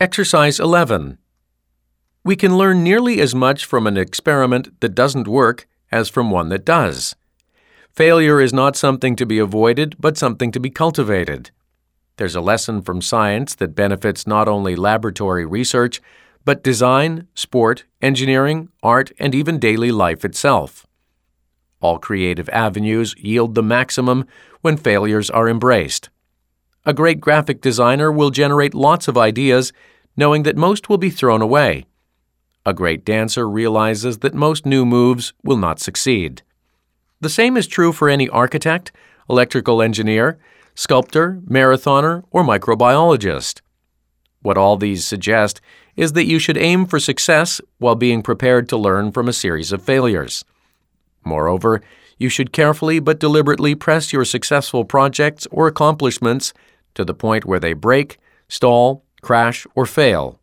Exercise 11. We can learn nearly as much from an experiment that doesn't work as from one that does. Failure is not something to be avoided, but something to be cultivated. There's a lesson from science that benefits not only laboratory research, but design, sport, engineering, art, and even daily life itself. All creative avenues yield the maximum when failures are embraced. A great graphic designer will generate lots of ideas, knowing that most will be thrown away. A great dancer realizes that most new moves will not succeed. The same is true for any architect, electrical engineer, sculptor, marathoner, or microbiologist. What all these suggest is that you should aim for success while being prepared to learn from a series of failures. Moreover, you should carefully but deliberately press your successful projects or accomplishments to the point where they break, stall, crash, or fail.